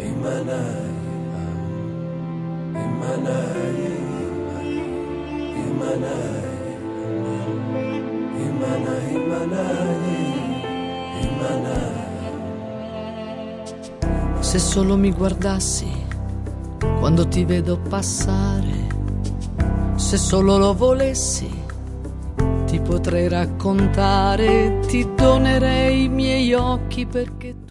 Se solo mi guardassi quando ti vedo passare, se solo lo volessi, ti potrei raccontare, ti donerei i miei occhi perché